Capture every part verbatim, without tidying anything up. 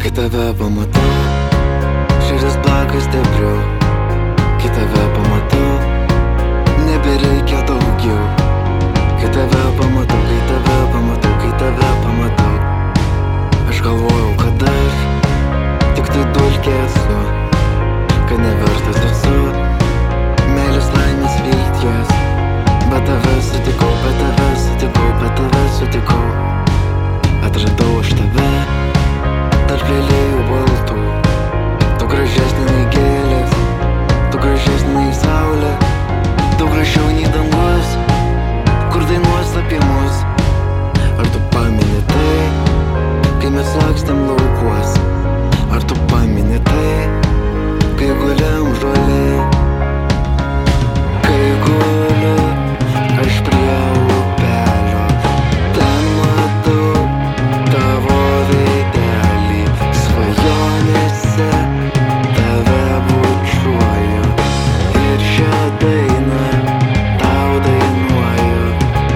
Kai tave pamatau, širdis plaka stipriau. Kai tave pamatau, nebereikia daugiau. Kai tave pamatau, kai tave pamatau, kai tave pamatau. Aš galvojau, kad aš tik tai dulkė esu, kad nevertas esu meilės, laimės, vilties. Bet tave sutikau, bet tave sutikau, bet tave sutikau. Atradau aš tave tarp lėlėjų baltų. Tu gražesnė nei gėlės, tu gražesnė nei saulė, daug gražiau nei dangus, kur dainuos apie mus. Ar tu pamini tai, kai mes lakstėm laukuos? Ar tu pamini tai, kai gulėjom žolėj? Kai guliu aš prie upelio, ten matau tavo veidelį. Svajonėse tave bučiuoju ir šią dainą tau dainuoju.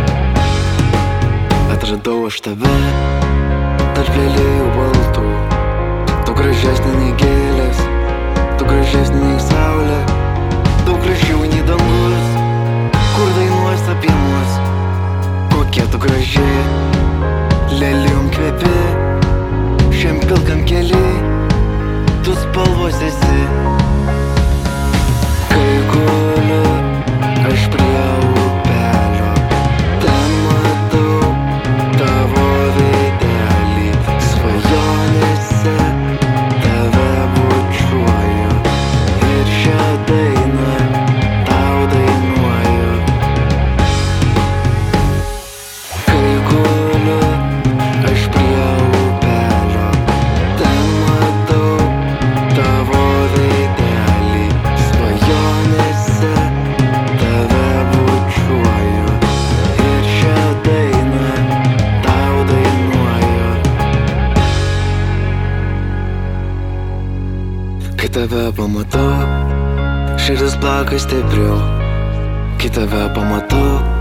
Atradau aš tave tarp lėlėjų baltų. Tu gražesnė nei gėlės, tu gražesnė nei saulė, daug gražiau nei dangus, kur dainuos apie mus. Kokia tu graži, lelijom kvepi, šiam pilkam kely tu spalvos esi. Kai guliu aš prie upelio, ten matau tavo veidelį. Svajonėse tave bučiuoju ir šią dainą tau dainuoju. Kai guliu aš prie upelio, ten matau tavo veidelį. Svajonėse tave bučiuoju ir šią dainą tau dainuoju. Kai tave pamatau, širdis plaka stipriau. Kai tave pamatau,